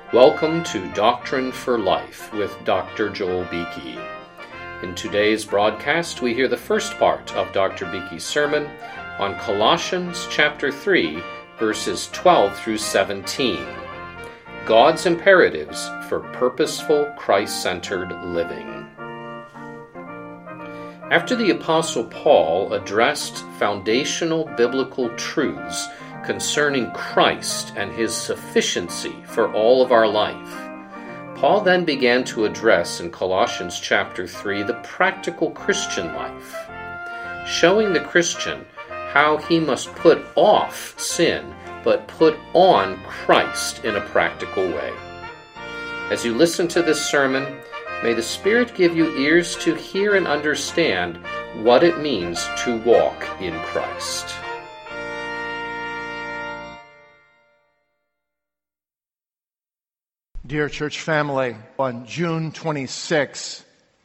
Welcome to Doctrine for Life with Dr. Joel Beeke. In today's broadcast, we hear the first part of Dr. Beeke's sermon on Colossians chapter 3, verses 12 through 17. God's imperatives for purposeful, Christ-centered living. After the Apostle Paul addressed foundational biblical truths concerning Christ and his sufficiency for all of our life, Paul then began to address in Colossians chapter 3 the practical Christian life, showing the Christian how he must put off sin but put on Christ in a practical way. As you listen to this sermon, may the Spirit give you ears to hear and understand what it means to walk in Christ. Dear church family, on June 26,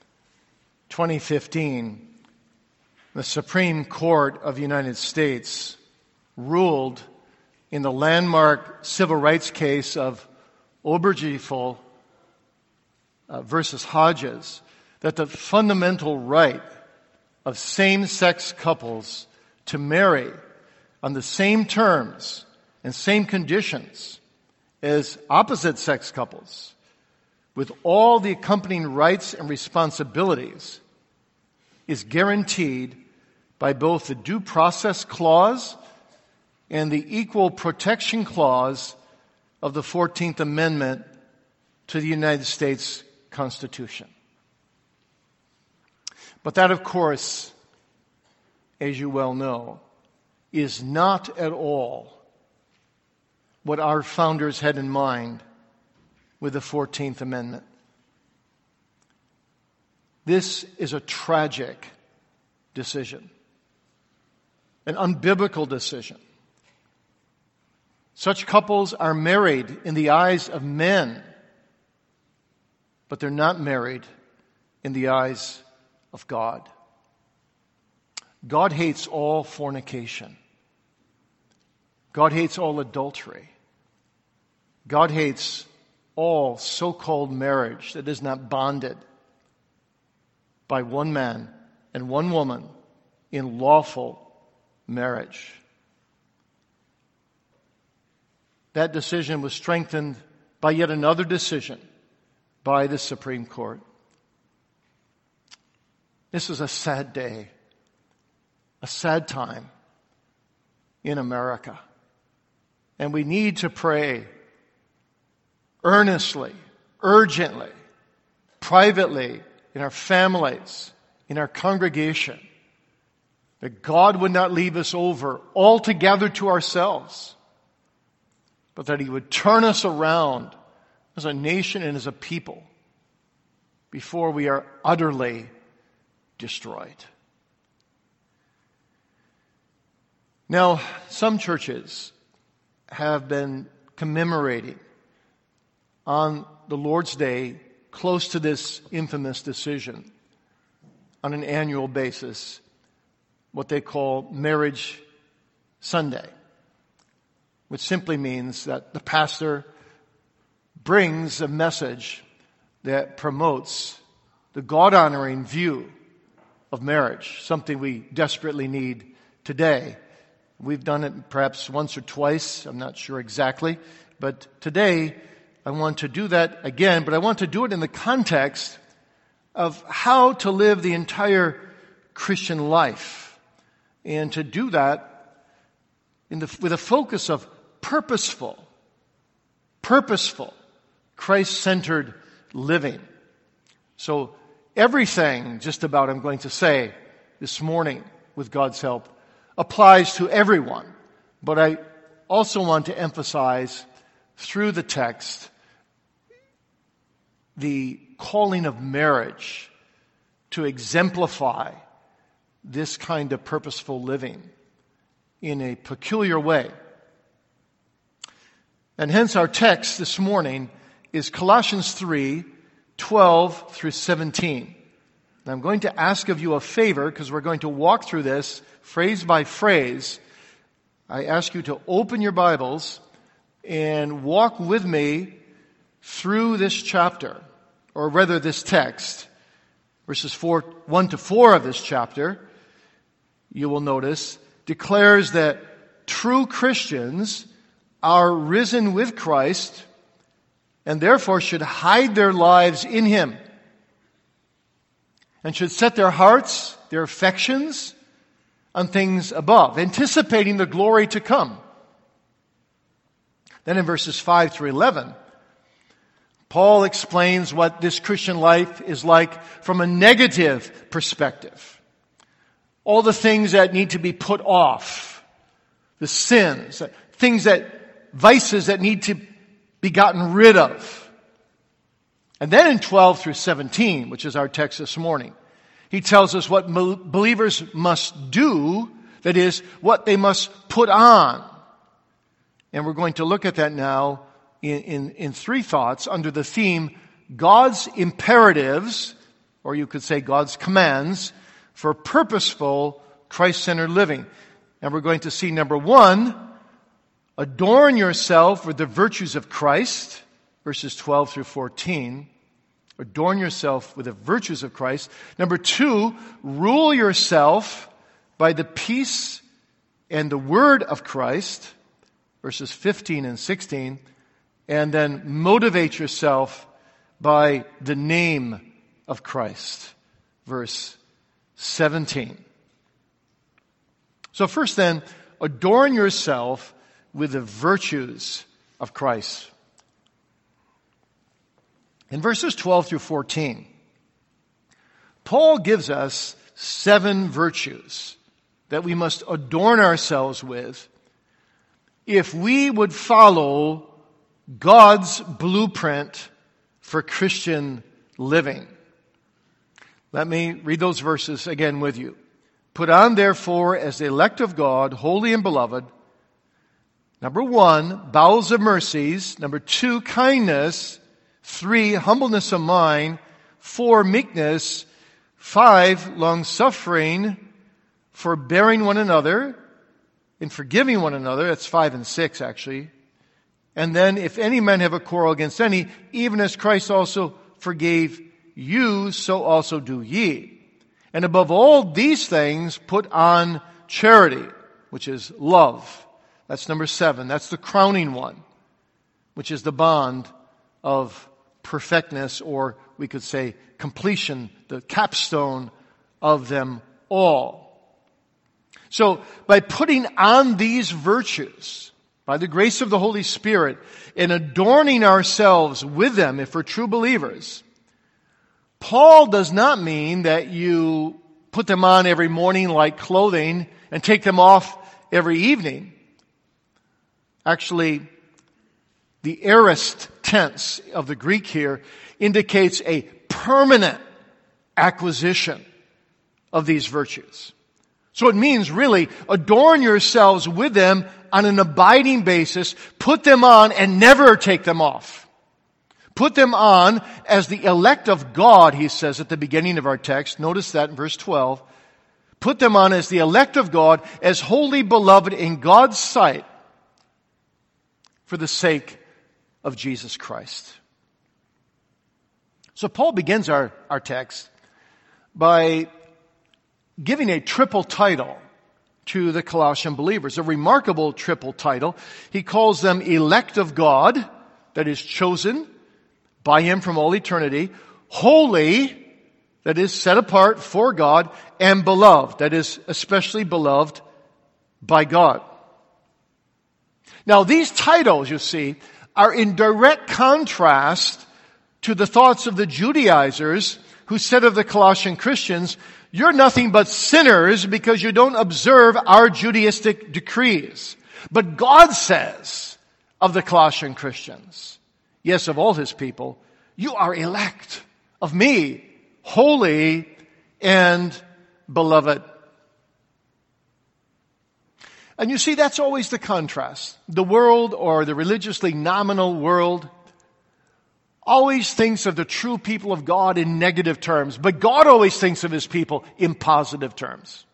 2015, the Supreme Court of the United States ruled in the landmark civil rights case of Obergefell versus Hodges that the fundamental right of same-sex couples to marry on the same terms and same conditions as opposite-sex couples, with all the accompanying rights and responsibilities, is guaranteed by both the Due Process Clause and the Equal Protection Clause of the 14th Amendment to the United States Constitution. But that, of course, as you well know, is not at all what our founders had in mind with the 14th Amendment. This is a tragic decision, an unbiblical decision. Such couples are married in the eyes of men, but they're not married in the eyes of God. God hates all fornication. God hates all adultery. God hates all so-called marriage that is not bonded by one man and one woman in lawful marriage. That decision was strengthened by yet another decision by the Supreme Court. This is a sad day, a sad time in America. And we need to pray earnestly, urgently, privately, in our families, in our congregation, that God would not leave us over altogether to ourselves, but that He would turn us around as a nation and as a people before we are utterly destroyed. Now, some churches have been commemorating on the Lord's Day, close to this infamous decision, on an annual basis, what they call Marriage Sunday, which simply means that the pastor brings a message that promotes the God-honoring view of marriage, something we desperately need today. We've done it perhaps once or twice, I'm not sure exactly, but today I want to do that again, but I want to do it in the context of how to live the entire Christian life, and to do that with a focus of purposeful, Christ-centered living. So everything just about I'm going to say this morning, with God's help, applies to everyone. But I also want to emphasize through the text the calling of marriage to exemplify this kind of purposeful living in a peculiar way. And hence our text this morning is Colossians 3, 12 through 17. And I'm going to ask of you a favor, because we're going to walk through this phrase by phrase. I ask you to open your Bibles and walk with me through this chapter, or rather this text, verses 1 to 4 of this chapter, you will notice, declares that true Christians are risen with Christ and therefore should hide their lives in Him and should set their hearts, their affections, on things above, anticipating the glory to come. Then in verses 5 through 11, Paul explains what this Christian life is like from a negative perspective. All the things that need to be put off, the sins, vices that need to be gotten rid of. And then in 12 through 17, which is our text this morning, he tells us what believers must do, that is, what they must put on. And we're going to look at that now in three thoughts under the theme, God's imperatives, or you could say God's commands, for purposeful Christ-centered living. And we're going to see, number one, adorn yourself with the virtues of Christ, verses 12 through 14. Adorn yourself with the virtues of Christ. Number two, rule yourself by the peace and the word of Christ, verses 15 and 16. And then motivate yourself by the name of Christ, verse 17. So first then, adorn yourself with the virtues of Christ. In verses 12 through 14, Paul gives us 7 virtues that we must adorn ourselves with if we would follow God's blueprint for Christian living. Let me read those verses again with you. Put on, therefore, as the elect of God, holy and beloved, number 1, bowels of mercies. Number 2, kindness. 3, humbleness of mind. 4, meekness. 5, long-suffering, forbearing one another, and forgiving one another. That's 5 and 6, actually. And then, if any man have a quarrel against any, even as Christ also forgave you, so also do ye. And above all these things, put on charity, which is love. That's number 7. That's the crowning one, which is the bond of perfectness, or we could say completion, the capstone of them all. So, by putting on these virtues, by the grace of the Holy Spirit, and adorning ourselves with them if we're true believers, Paul does not mean that you put them on every morning like clothing and take them off every evening. Actually, the aorist tense of the Greek here indicates a permanent acquisition of these virtues. So it means really adorn yourselves with them on an abiding basis. Put them on and never take them off. Put them on as the elect of God, he says at the beginning of our text. Notice that in verse 12. Put them on as the elect of God, as wholly beloved in God's sight, for the sake of Jesus Christ. So Paul begins our text by giving a triple title to the Colossian believers, a remarkable triple title. He calls them elect of God, that is chosen by Him from all eternity, holy, that is set apart for God, and beloved, that is especially beloved by God. Now these titles, you see, are in direct contrast to the thoughts of the Judaizers who said of the Colossian Christians, you're nothing but sinners because you don't observe our Judaistic decrees. But God says of the Colossian Christians, yes, of all His people, you are elect of me, holy and beloved. And you see, that's always the contrast. The world, or the religiously nominal world, always thinks of the true people of God in negative terms, but God always thinks of His people in positive terms.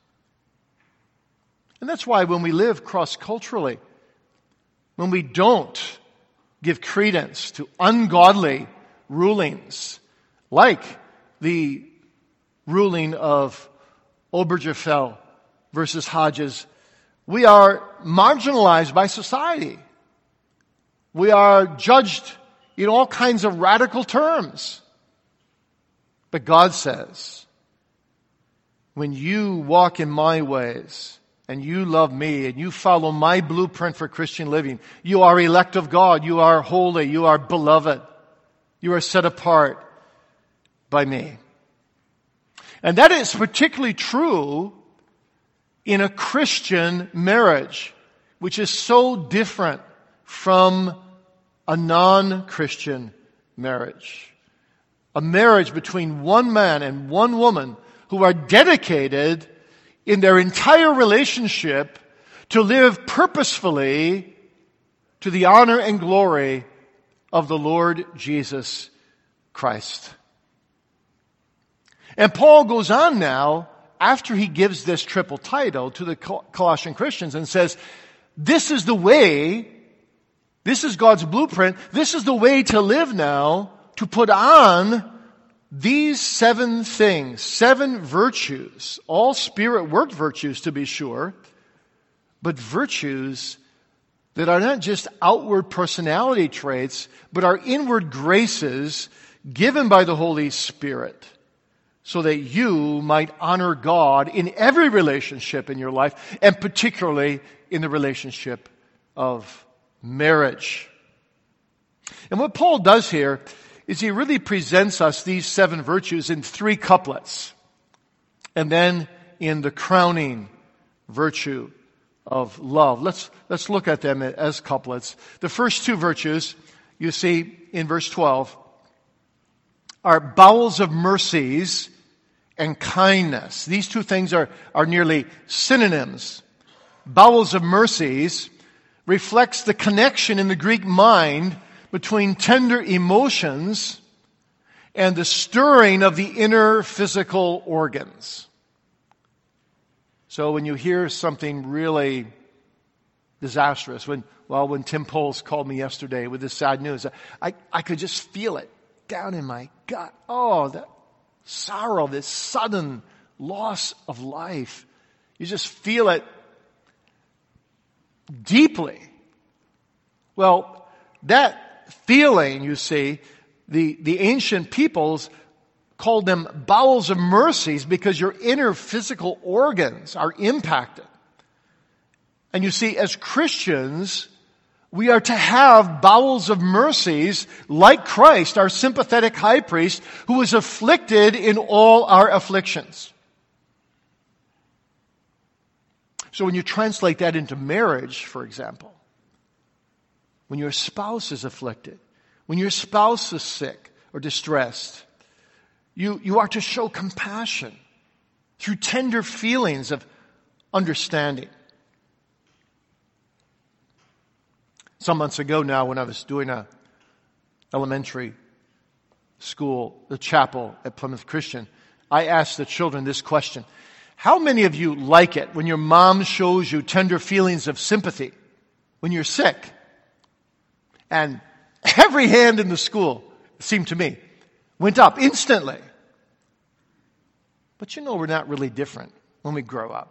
And that's why when we live cross-culturally, when we don't give credence to ungodly rulings, like the ruling of Obergefell versus Hodges. We are marginalized by society. We are judged in all kinds of radical terms. But God says, when you walk in my ways and you love me and you follow my blueprint for Christian living, you are elect of God, you are holy, you are beloved, you are set apart by me. And that is particularly true in a Christian marriage, which is so different from a non-Christian marriage. A marriage between one man and one woman who are dedicated in their entire relationship to live purposefully to the honor and glory of the Lord Jesus Christ. And Paul goes on now, after he gives this triple title to the Colossian Christians, and says, this is the way, this is God's blueprint, this is the way to live now, to put on these 7 things, 7 virtues, all Spirit-worked virtues to be sure, but virtues that are not just outward personality traits, but are inward graces given by the Holy Spirit, so that you might honor God in every relationship in your life, and particularly in the relationship of marriage. And what Paul does here is he really presents us these 7 virtues in 3 couplets, and then in the crowning virtue of love. Let's look at them as couplets. The first 2 virtues, you see in verse 12, are bowels of mercies and kindness. These 2 things are nearly synonyms. Bowels of mercies reflects the connection in the Greek mind between tender emotions and the stirring of the inner physical organs. So when you hear something really disastrous, when Tim Poles called me yesterday with this sad news, I could just feel it down in my gut. Oh, that sorrow, this sudden loss of life. You just feel it deeply. Well, that feeling, you see, the ancient peoples called them bowels of mercies because your inner physical organs are impacted. And you see, as Christians, we are to have bowels of mercies like Christ, our sympathetic high priest, who was afflicted in all our afflictions. So when you translate that into marriage, for example, when your spouse is afflicted, when your spouse is sick or distressed, you are to show compassion through tender feelings of understanding. Some months ago now, when I was doing a elementary school, the chapel at Plymouth Christian, I asked the children this question: how many of you like it when your mom shows you tender feelings of sympathy when you're sick? And every hand in the school, it seemed to me, went up instantly. But we're not really different when we grow up.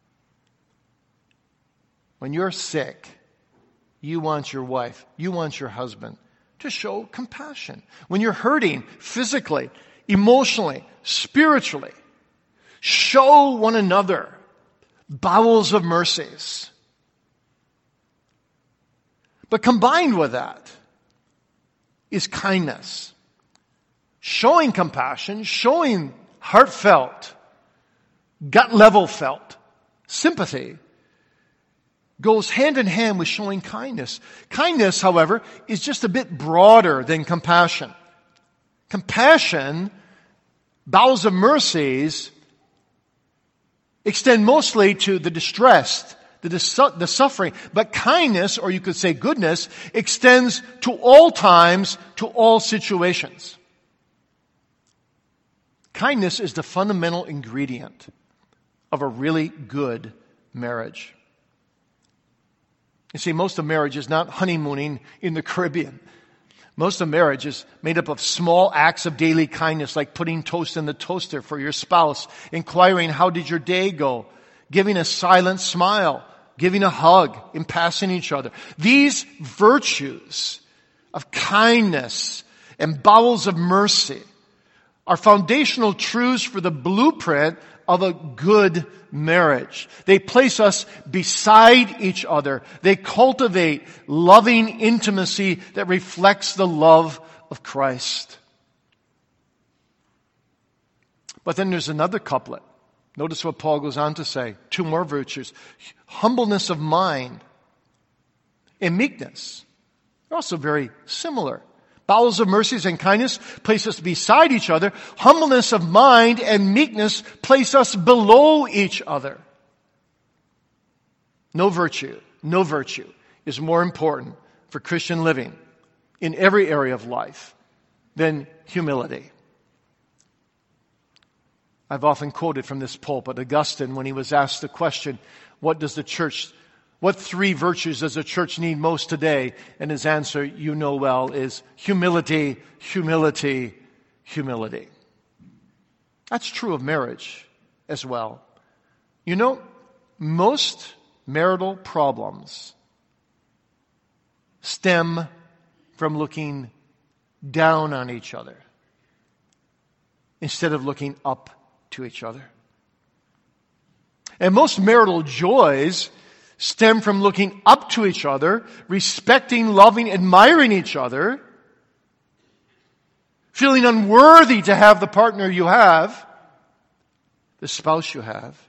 When you're sick, you want your wife, you want your husband to show compassion. When you're hurting physically, emotionally, spiritually, show one another bowels of mercies. But combined with that is kindness. Showing compassion, showing heartfelt, gut-level felt sympathy goes hand in hand with showing kindness. Kindness, however, is just a bit broader than compassion. Compassion, bowels of mercies, extend mostly to the distressed, the suffering. But kindness, or you could say goodness, extends to all times, to all situations. Kindness is the fundamental ingredient of a really good marriage. You see, most of marriage is not honeymooning in the Caribbean. Most of marriage is made up of small acts of daily kindness, like putting toast in the toaster for your spouse, inquiring, how did your day go? Giving a silent smile, giving a hug, and passing each other. These virtues of kindness and bowels of mercy are foundational truths for the blueprint of a good marriage. They place us beside each other. They cultivate loving intimacy that reflects the love of Christ. But then there's another couplet. Notice what Paul goes on to say. Two more virtues. Humbleness of mind and meekness. They're also very similar. Bowels of mercies and kindness place us beside each other. Humbleness of mind and meekness place us below each other. No virtue is more important for Christian living in every area of life than humility. I've often quoted from this pulpit Augustine when he was asked the question, what three virtues does the church need most today? And his answer, you know well, is humility, humility, humility. That's true of marriage as well. You know, most marital problems stem from looking down on each other instead of looking up to each other. And most marital joys stem from looking up to each other, respecting, loving, admiring each other, feeling unworthy to have the partner you have, the spouse you have.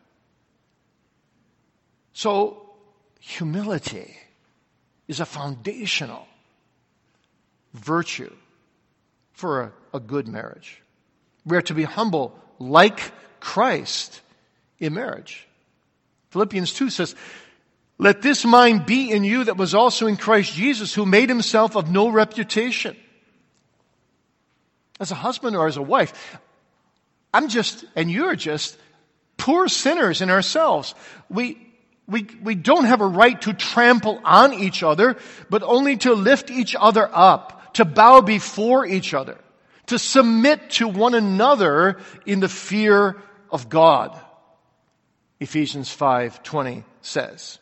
So, humility is a foundational virtue for a good marriage. We are to be humble like Christ in marriage. Philippians 2 says, let this mind be in you that was also in Christ Jesus, who made himself of no reputation. As a husband or as a wife, you're just poor sinners in ourselves. We don't have a right to trample on each other, but only to lift each other up, to bow before each other, to submit to one another in the fear of God. Ephesians 5:20 says.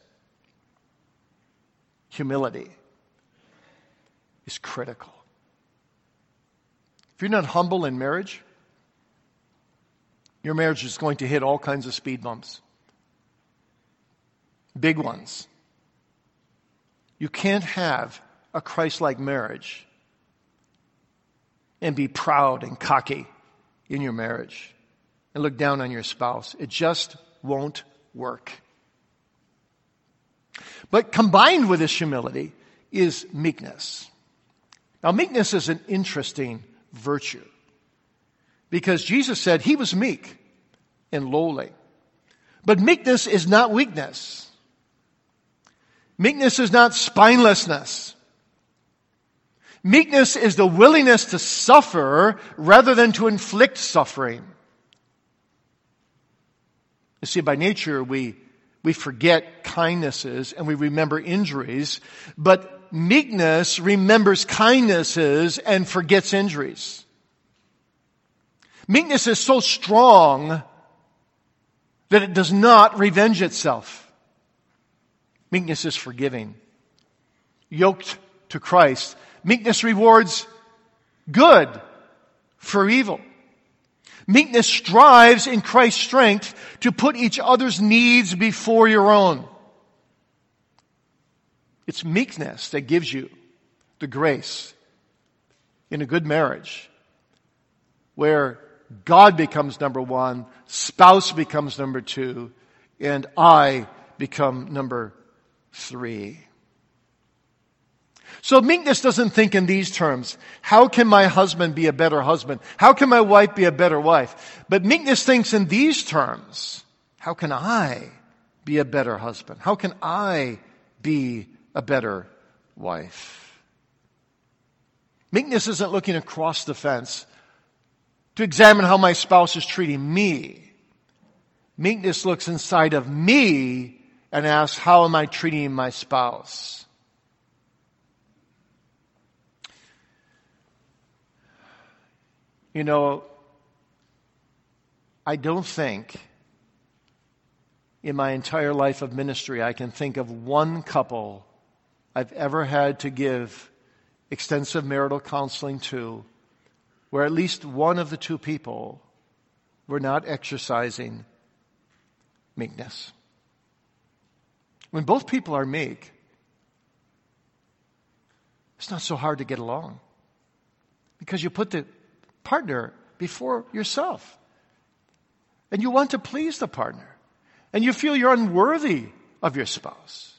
Humility is critical. If you're not humble in marriage, your marriage is going to hit all kinds of speed bumps. Big ones. You can't have a Christ-like marriage and be proud and cocky in your marriage and look down on your spouse. It just won't work. But combined with this humility is meekness. Now, meekness is an interesting virtue because Jesus said he was meek and lowly. But meekness is not weakness. Meekness is not spinelessness. Meekness is the willingness to suffer rather than to inflict suffering. You see, by nature, we forget kindnesses and we remember injuries, but meekness remembers kindnesses and forgets injuries. Meekness is so strong that it does not revenge itself. Meekness is forgiving. Yoked to Christ, meekness rewards good for evil. Meekness strives in Christ's strength to put each other's needs before your own. It's meekness that gives you the grace in a good marriage where God becomes number one, spouse becomes number two, and I become number three. So meekness doesn't think in these terms. How can my husband be a better husband? How can my wife be a better wife? But meekness thinks in these terms. How can I be a better husband? How can I be a better wife? Meekness isn't looking across the fence to examine how my spouse is treating me. Meekness looks inside of me and ask, how am I treating my spouse? You know, I don't think in my entire life of ministry I can think of one couple I've ever had to give extensive marital counseling to where at least one of the two people were not exercising meekness. When both people are meek, it's not so hard to get along because you put the partner before yourself. And you want to please the partner. And you feel you're unworthy of your spouse.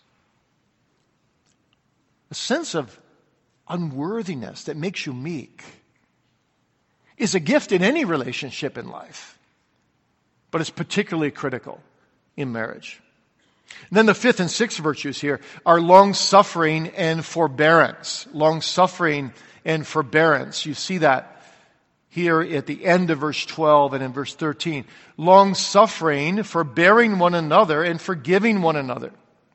A sense of unworthiness that makes you meek is a gift in any relationship in life. But it's particularly critical in marriage. And then the fifth and sixth virtues here are long-suffering and forbearance. Long-suffering and forbearance. You see that here at the end of verse 12 and in verse 13. Long-suffering, forbearing one another, and forgiving one another.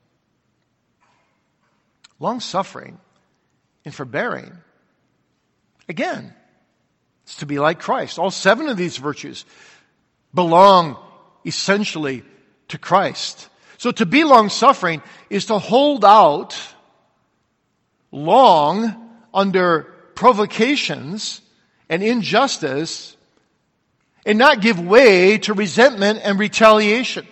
Long-suffering and forbearing. Again, it's to be like Christ. All seven of these virtues belong essentially to Christ. So to be long-suffering is to hold out long under provocations and injustice and not give way to resentment and retaliation.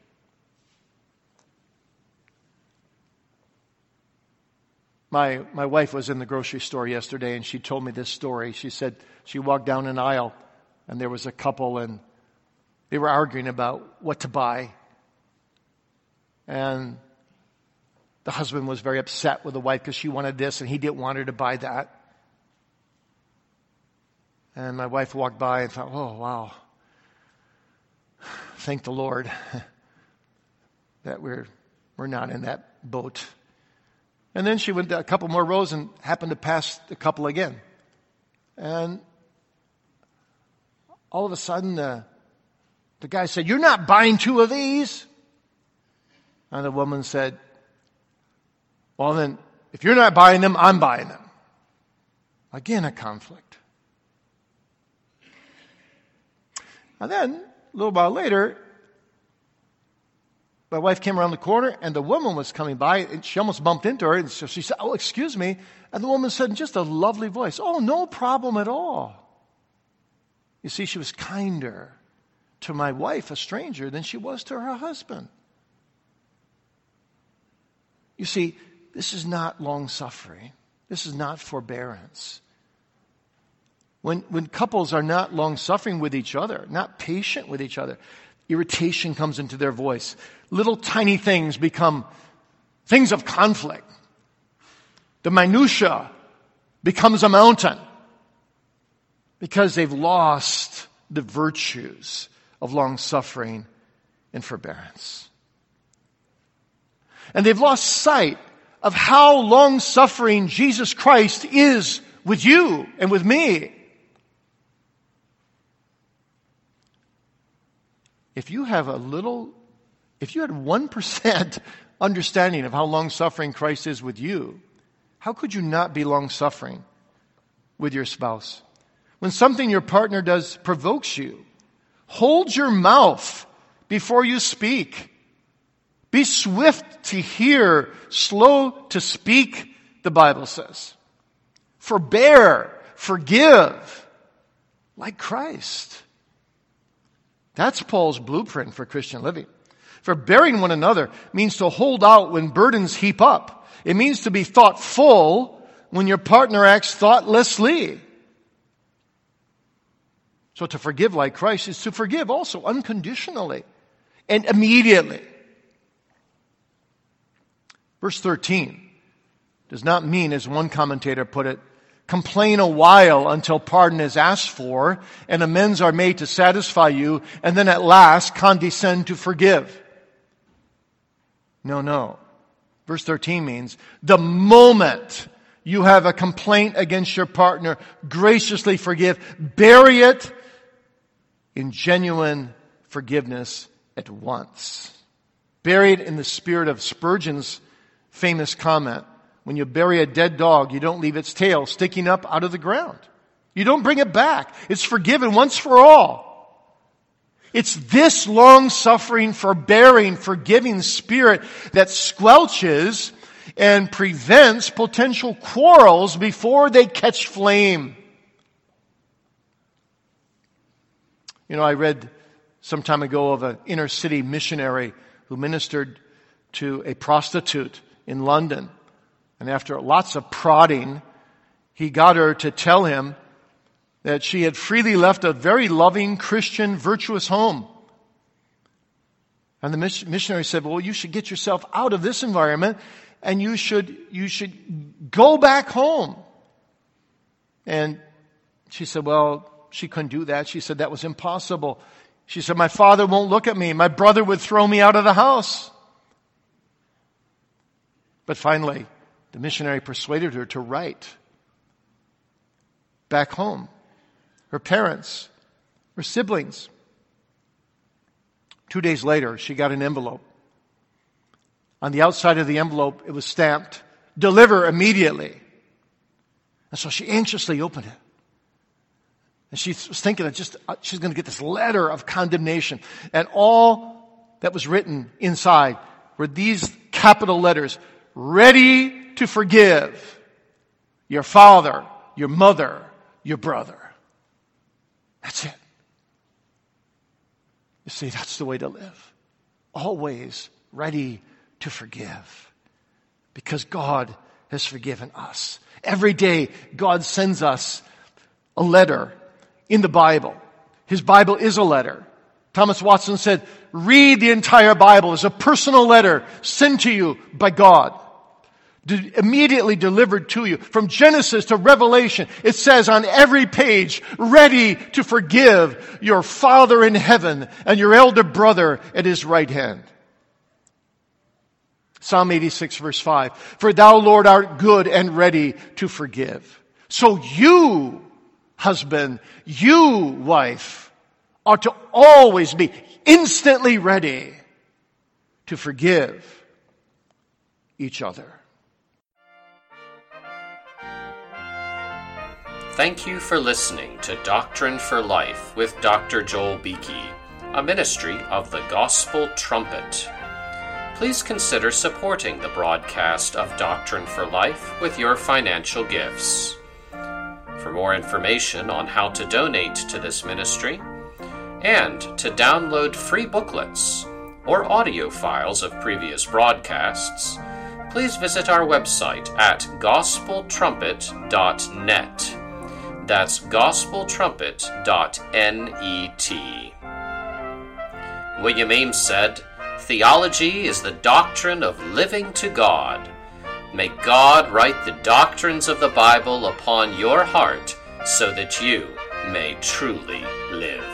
My wife was in the grocery store yesterday and she told me this story. She said she walked down an aisle and there was a couple and they were arguing about what to buy. And the husband was very upset with the wife because she wanted this and he didn't want her to buy that. And my wife walked by and thought, oh, wow. Thank the Lord that we're not in that boat. And then she went a couple more rows and happened to pass the couple again. And all of a sudden, the guy said, you're not buying two of these? And the woman said, well then, if you're not buying them, I'm buying them. Again, a conflict. And then, a little while later, my wife came around the corner and the woman was coming by and she almost bumped into her and so she said, oh, excuse me. And the woman said in just a lovely voice, oh, no problem at all. You see, she was kinder to my wife, a stranger, than she was to her husband. You see, this is not long-suffering. This is not forbearance. When couples are not long-suffering with each other, not patient with each other, irritation comes into their voice. Little tiny things become things of conflict. The minutia becomes a mountain because they've lost the virtues of long-suffering and forbearance. And they've lost sight of how long-suffering Jesus Christ is with you and with me. If you had 1% understanding of how long-suffering Christ is with you, how could you not be long-suffering with your spouse? When something your partner does provokes you, hold your mouth before you speak. Be swift to hear, slow to speak, the Bible says. Forbear, forgive, like Christ. That's Paul's blueprint for Christian living. Forbearing one another means to hold out when burdens heap up. It means to be thoughtful when your partner acts thoughtlessly. So to forgive like Christ is to forgive also unconditionally and immediately. Verse 13 does not mean, as one commentator put it, complain a while until pardon is asked for and amends are made to satisfy you, and then at last condescend to forgive. No. Verse 13 means the moment you have a complaint against your partner, graciously forgive. Bury it in genuine forgiveness at once. Buried in the spirit of Spurgeon's famous comment, when you bury a dead dog, you don't leave its tail sticking up out of the ground. You don't bring it back. It's forgiven once for all. It's this long-suffering, forbearing, forgiving spirit that squelches and prevents potential quarrels before they catch flame. You know, I read some time ago of an inner city missionary who ministered to a prostitute in London. And after lots of prodding, he got her to tell him that she had freely left a very loving, Christian, virtuous home. And the missionary said, well, you should get yourself out of this environment and you should go back home. And she said, well, she couldn't do that. She said that was impossible. She said, my father won't look at me. My brother would throw me out of the house. But finally, the missionary persuaded her to write back home. Her parents, her siblings. 2 days later, she got an envelope. On the outside of the envelope, it was stamped, "Deliver immediately." And so she anxiously opened it. And she was thinking that she's going to get this letter of condemnation. And all that was written inside were these capital letters: ready to forgive your father, your mother, your brother. That's it. You see, that's the way to live. Always ready to forgive. Because God has forgiven us. Every day, God sends us a letter in the Bible. His Bible is a letter. Thomas Watson said, read the entire Bible as a personal letter sent to you by God. Immediately delivered to you. From Genesis to Revelation, it says on every page, ready to forgive your Father in heaven and your elder brother at his right hand. Psalm 86 verse 5. For thou, Lord, art good and ready to forgive. So you, husband, you, wife, ought to always be instantly ready to forgive each other. Thank you for listening to Doctrine for Life with Dr. Joel Beeke, a ministry of the Gospel Trumpet. Please consider supporting the broadcast of Doctrine for Life with your financial gifts. For more information on how to donate to this ministry and to download free booklets or audio files of previous broadcasts, please visit our website at gospeltrumpet.net. That's gospeltrumpet.net. William Ames said, "Theology is the doctrine of living to God. May God write the doctrines of the Bible upon your heart so that you may truly live."